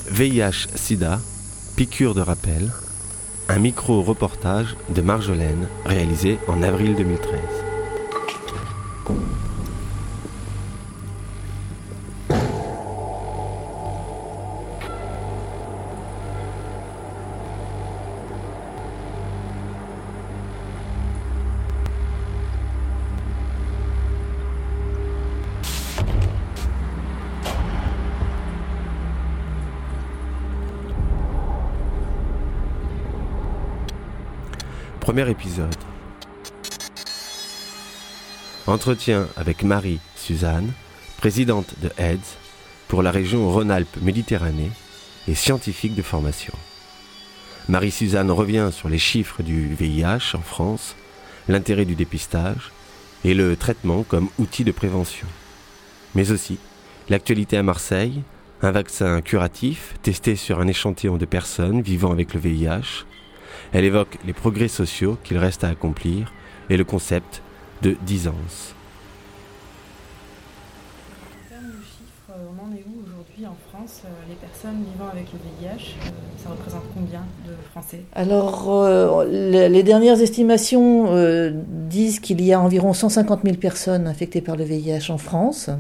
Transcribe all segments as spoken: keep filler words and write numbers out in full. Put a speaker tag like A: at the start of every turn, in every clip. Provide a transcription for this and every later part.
A: V I H-Sida, piqûre de rappel, un micro-reportage de Marjolaine réalisé en avril deux mille treize. Premier épisode. Entretien avec Marie-Suzanne, présidente de AIDS pour la région Rhône-Alpes-Méditerranée et scientifique de formation. Marie-Suzanne revient sur les chiffres du V I H en France, l'intérêt du dépistage et le traitement comme outil de prévention. Mais aussi l'actualité à Marseille, un vaccin curatif testé sur un échantillon de personnes vivant avec le V I H. Elle évoque les progrès sociaux qu'il reste à accomplir et le concept de disance.
B: En termes de chiffres, on en est où aujourd'hui en France? Les personnes vivant avec le V I H, ça représente combien de Français?
C: Alors, euh, les dernières estimations euh, disent qu'il y a environ cent cinquante mille personnes infectées par le V I H en France.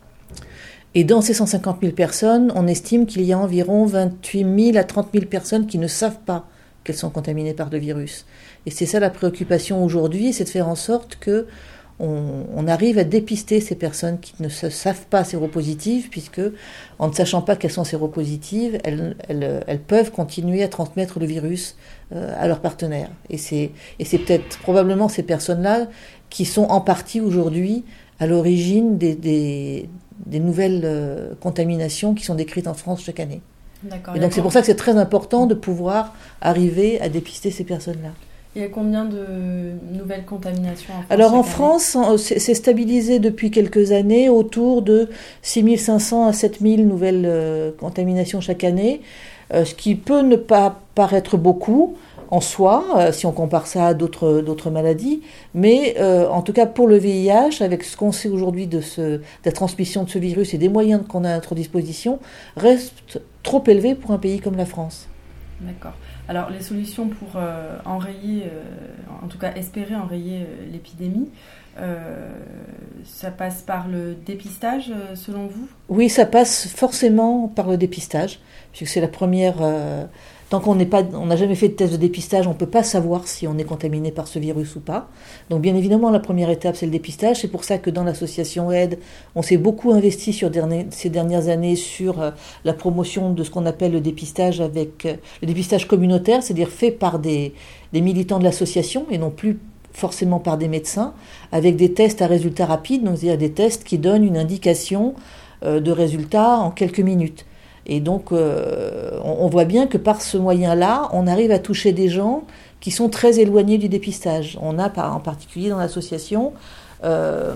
C: Et dans ces cent cinquante mille personnes, on estime qu'il y a environ vingt-huit mille à trente mille personnes qui ne savent pas qu'elles sont contaminées par le virus. Et c'est ça la préoccupation aujourd'hui, c'est de faire en sorte que on, on arrive à dépister ces personnes qui ne se savent pas séropositives, puisque en ne sachant pas qu'elles sont séropositives, elles, elles, elles peuvent continuer à transmettre le virus euh, à leurs partenaires. Et c'est, et c'est peut-être probablement ces personnes-là qui sont en partie aujourd'hui à l'origine des, des, des nouvelles euh, contaminations qui sont décrites en France chaque année.
B: D'accord.
C: Et donc c'est pour ça que c'est très important de pouvoir arriver à dépister ces personnes-là.
B: Il y a combien de nouvelles contaminations en France?
C: Alors en France, c'est stabilisé depuis quelques années autour de six mille cinq cents à sept mille nouvelles euh, contaminations chaque année, euh, ce qui peut ne pas paraître beaucoup en soi, euh, si on compare ça à d'autres, d'autres maladies, mais euh, en tout cas pour le V I H, avec ce qu'on sait aujourd'hui de, ce, de la transmission de ce virus et des moyens qu'on a à notre disposition, reste trop élevé pour un pays comme la France.
B: D'accord. Alors les solutions pour euh, enrayer, euh, en tout cas espérer enrayer euh, l'épidémie, euh, ça passe par le dépistage euh, selon vous?
C: Oui, ça passe forcément par le dépistage, puisque c'est la première... Euh, Tant qu'on n'est pas, on n'a jamais fait de test de dépistage, on ne peut pas savoir si on est contaminé par ce virus ou pas. Donc bien évidemment, la première étape, c'est le dépistage. C'est pour ça que dans l'association AIDS, on s'est beaucoup investi sur dernier, ces dernières années sur euh, la promotion de ce qu'on appelle le dépistage avec euh, le dépistage communautaire, c'est-à-dire fait par des, des militants de l'association et non plus forcément par des médecins, avec des tests à résultats rapides, donc c'est-à-dire des tests qui donnent une indication euh, de résultats en quelques minutes. Et donc, euh, on, on voit bien que par ce moyen-là, on arrive à toucher des gens qui sont très éloignés du dépistage. On a, par, en particulier dans l'association, euh,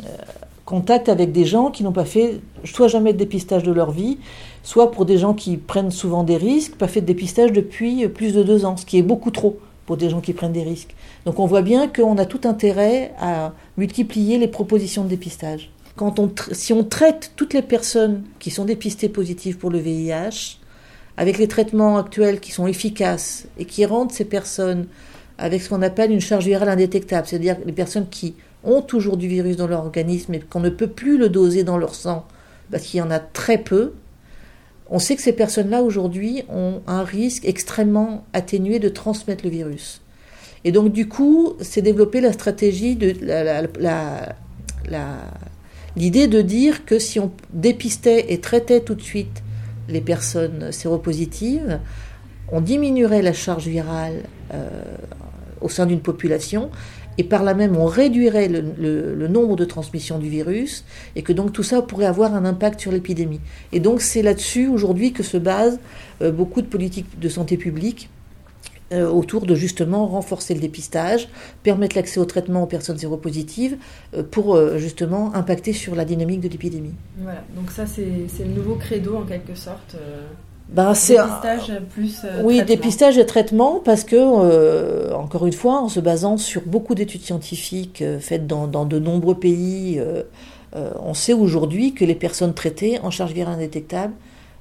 C: contact avec des gens qui n'ont pas fait soit jamais de dépistage de leur vie, soit pour des gens qui prennent souvent des risques, pas fait de dépistage depuis plus de deux ans, ce qui est beaucoup trop pour des gens qui prennent des risques. Donc on voit bien qu'on a tout intérêt à multiplier les propositions de dépistage. Quand on, si on traite toutes les personnes qui sont dépistées positives pour le V I H, avec les traitements actuels qui sont efficaces et qui rendent ces personnes avec ce qu'on appelle une charge virale indétectable, c'est-à-dire les personnes qui ont toujours du virus dans leur organisme et qu'on ne peut plus le doser dans leur sang parce qu'il y en a très peu, on sait que ces personnes-là aujourd'hui ont un risque extrêmement atténué de transmettre le virus. Et donc du coup, c'est développer la stratégie de la, la, la, la l'idée de dire que si on dépistait et traitait tout de suite les personnes séropositives, on diminuerait la charge virale euh, au sein d'une population et par là même on réduirait le, le, le nombre de transmissions du virus et que donc tout ça pourrait avoir un impact sur l'épidémie. Et donc c'est là-dessus aujourd'hui que se basent euh, beaucoup de politiques de santé publique Euh, autour de justement renforcer le dépistage, permettre l'accès au traitement aux personnes séropositives euh, pour euh, justement impacter sur la dynamique de l'épidémie.
B: Voilà, donc ça c'est, c'est le nouveau credo en quelque sorte. Euh,
C: ben, c'est
B: dépistage un... plus euh,
C: Oui,
B: traitement.
C: Dépistage et traitement parce que, euh, encore une fois, en se basant sur beaucoup d'études scientifiques euh, faites dans, dans de nombreux pays, euh, euh, on sait aujourd'hui que les personnes traitées en charge virale indétectable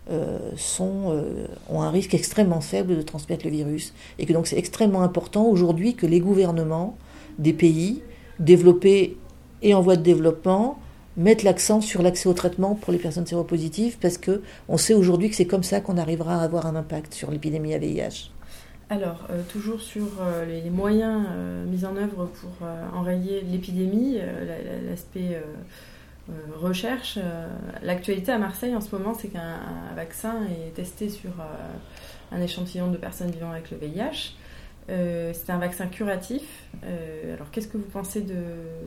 C: euh, sont, euh, ont un risque extrêmement faible de transmettre le virus. Et que donc c'est extrêmement important aujourd'hui que les gouvernements des pays développés et en voie de développement mettent l'accent sur l'accès au traitement pour les personnes séropositives, parce qu'on sait aujourd'hui que c'est comme ça qu'on arrivera à avoir un impact sur l'épidémie à V I H.
B: Alors, euh, toujours sur euh, les moyens euh, mis en œuvre pour euh, enrayer l'épidémie, euh, l'aspect euh, euh, recherche, euh, l'actualité à Marseille en ce moment, c'est qu'un vaccin est testé sur euh, un échantillon de personnes vivant avec le V I H. Euh, c'est un vaccin curatif. Euh, alors, qu'est-ce que vous pensez de,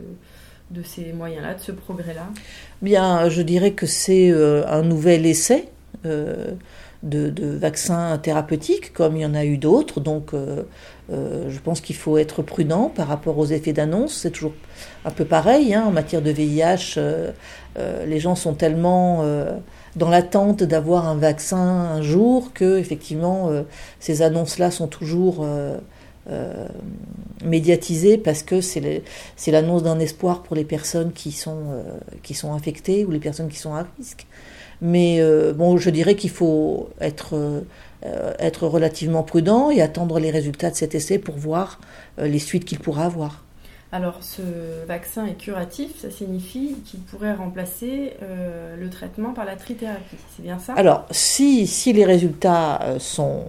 B: de ces moyens-là, de ce progrès-là ?
C: Bien, je dirais que c'est euh, un nouvel essai euh, de, de vaccins thérapeutiques, comme il y en a eu d'autres. Donc, euh, euh, je pense qu'il faut être prudent par rapport aux effets d'annonce. C'est toujours un peu pareil, hein, en matière de V I H. Euh, euh, les gens sont tellement euh, dans l'attente d'avoir un vaccin un jour que, effectivement, euh, ces annonces-là sont toujours euh, euh, médiatisées, parce que c'est, les, c'est l'annonce d'un espoir pour les personnes qui sont, euh, qui sont infectées ou les personnes qui sont à risque. Mais euh, bon, je dirais qu'il faut être, euh, être relativement prudent et attendre les résultats de cet essai pour voir euh, les suites qu'il pourra avoir.
B: Alors, ce vaccin est curatif, ça signifie qu'il pourrait remplacer euh, le traitement par la trithérapie, c'est bien ça ?
C: Alors, si, si les résultats sont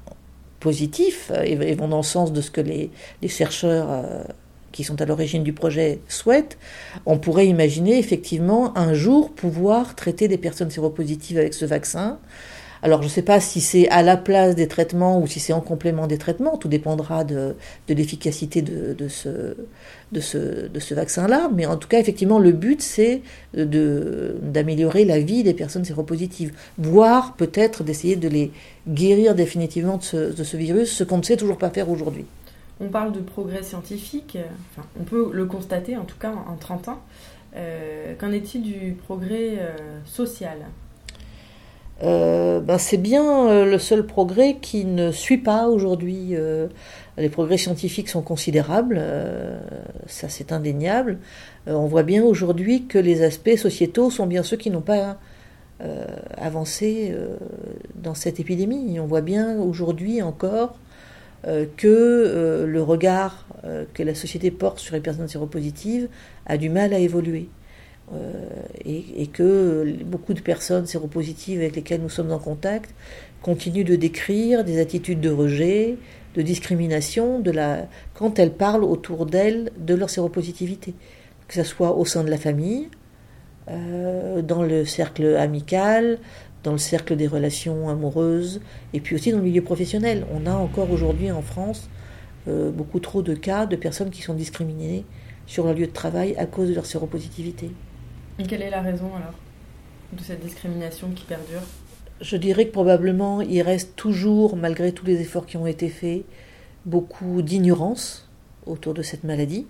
C: positifs et, et vont dans le sens de ce que les, les chercheurs euh, qui sont à l'origine du projet souhaitent, on pourrait imaginer effectivement un jour pouvoir traiter des personnes séropositives avec ce vaccin. Alors je ne sais pas si c'est à la place des traitements ou si c'est en complément des traitements, tout dépendra de, de l'efficacité de, de, ce, de, ce, de ce vaccin-là, mais en tout cas effectivement le but c'est de, d'améliorer la vie des personnes séropositives, voire peut-être d'essayer de les guérir définitivement de ce, de ce virus, ce qu'on ne sait toujours pas faire aujourd'hui.
B: On parle de progrès scientifique, enfin, on peut le constater en tout cas en trente ans. Euh, qu'en est-il du progrès euh, social ?
C: euh, ben C'est bien euh, le seul progrès qui ne suit pas aujourd'hui. Euh, les progrès scientifiques sont considérables, euh, ça c'est indéniable. Euh, on voit bien aujourd'hui que les aspects sociétaux sont bien ceux qui n'ont pas euh, avancé euh, dans cette épidémie. On voit bien aujourd'hui encore Euh, que euh, le regard euh, que la société porte sur les personnes séropositives a du mal à évoluer. Euh, et, et que beaucoup de personnes séropositives avec lesquelles nous sommes en contact continuent de décrire des attitudes de rejet, de discrimination, de la, quand elles parlent autour d'elles de leur séropositivité. Que ce soit au sein de la famille, euh, dans le cercle amical, dans le cercle des relations amoureuses, et puis aussi dans le milieu professionnel. On a encore aujourd'hui en France euh, beaucoup trop de cas de personnes qui sont discriminées sur leur lieu de travail à cause de leur séropositivité.
B: Et quelle est la raison alors de cette discrimination qui perdure ?
C: Je dirais que probablement il reste toujours, malgré tous les efforts qui ont été faits, beaucoup d'ignorance autour de cette maladie,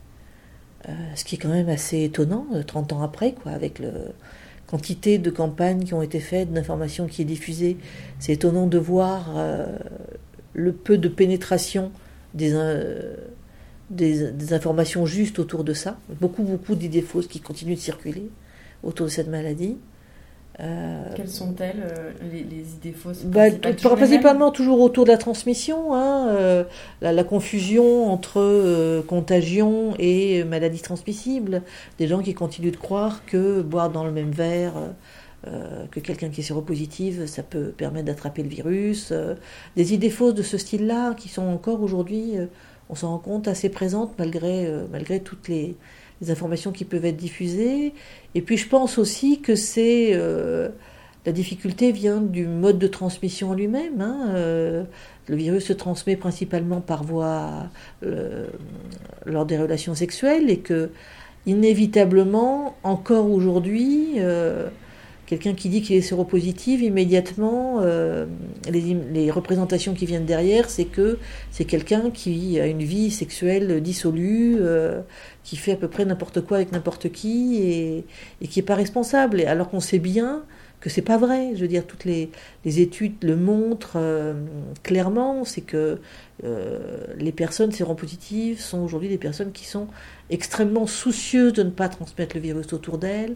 C: euh, ce qui est quand même assez étonnant, trente ans après, quoi, avec le... quantité de campagnes qui ont été faites, d'informations qui est diffusée. C'est étonnant de voir euh, le peu de pénétration des, euh, des, des informations justes autour de ça. Beaucoup, beaucoup d'idées fausses qui continuent de circuler autour de cette maladie.
B: Euh, Quelles sont-elles, euh, les, les idées fausses ?
C: bah, Principalement, principalement toujours autour de la transmission, hein, euh, la, la confusion entre euh, contagion et maladie transmissible. Des gens qui continuent de croire que boire dans le même verre euh, que quelqu'un qui est séropositif, ça peut permettre d'attraper le virus. Euh, des idées fausses de ce style-là qui sont encore aujourd'hui, euh, on s'en rend compte, assez présentes malgré, euh, malgré toutes les... les informations qui peuvent être diffusées. Et puis je pense aussi que c'est euh, la difficulté vient du mode de transmission lui-même. Hein. Euh, le virus se transmet principalement par voie euh, lors des relations sexuelles, et que inévitablement, encore aujourd'hui, euh, quelqu'un qui dit qu'il est séropositif, immédiatement, euh, les, les représentations qui viennent derrière, c'est que c'est quelqu'un qui a une vie sexuelle dissolue, euh, qui fait à peu près n'importe quoi avec n'importe qui, et, et qui n'est pas responsable. Et alors qu'on sait bien que c'est pas vrai. Je veux dire, toutes les, les études le montrent euh, clairement, c'est que euh, les personnes séropositives sont aujourd'hui des personnes qui sont extrêmement soucieuses de ne pas transmettre le virus autour d'elles,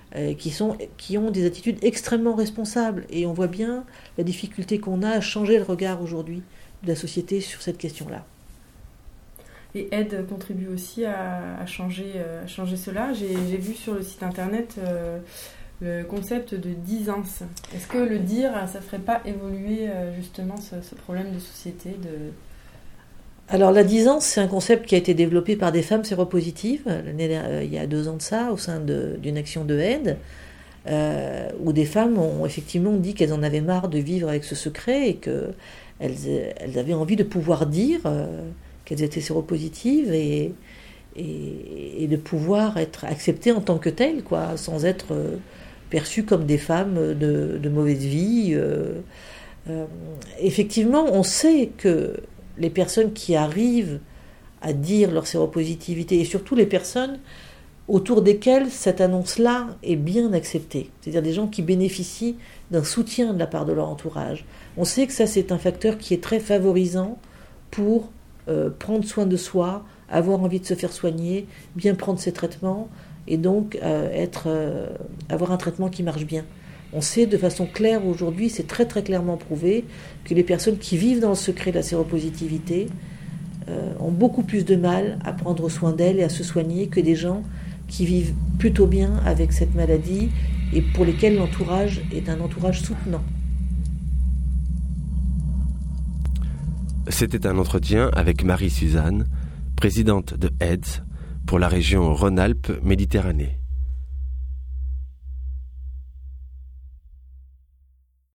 C: euh, qui, sont, qui ont des attitudes extrêmement responsables. Et on voit bien la difficulté qu'on a à changer le regard aujourd'hui de la société sur cette question-là.
B: Et Aide contribue aussi à, à, changer, à changer cela. J'ai, j'ai vu sur le site internet euh, le concept de disance. Est-ce que le dire, ça ne ferait pas évoluer euh, justement ce, ce problème de société de...
C: Alors la disance, c'est un concept qui a été développé par des femmes séropositives euh, il y a deux ans de ça, au sein de, d'une action de Aide, euh, où des femmes ont effectivement dit qu'elles en avaient marre de vivre avec ce secret et qu'elles elles avaient envie de pouvoir dire... Euh, qu'elles étaient séropositives et, et, et de pouvoir être acceptées en tant que telles, quoi, sans être euh, perçues comme des femmes de, de mauvaise vie. Euh, euh, effectivement, on sait que les personnes qui arrivent à dire leur séropositivité, et surtout les personnes autour desquelles cette annonce-là est bien acceptée, c'est-à-dire des gens qui bénéficient d'un soutien de la part de leur entourage. On sait que ça, c'est un facteur qui est très favorisant pour Euh, prendre soin de soi, avoir envie de se faire soigner, bien prendre ses traitements et donc euh, être, euh, avoir un traitement qui marche bien. On sait de façon claire aujourd'hui, c'est très très clairement prouvé, que les personnes qui vivent dans le secret de la séropositivité euh, ont beaucoup plus de mal à prendre soin d'elles et à se soigner que des gens qui vivent plutôt bien avec cette maladie et pour lesquels l'entourage est un entourage soutenant.
A: C'était un entretien avec Marie-Suzanne, présidente de AIDS pour la région Rhône-Alpes Méditerranée.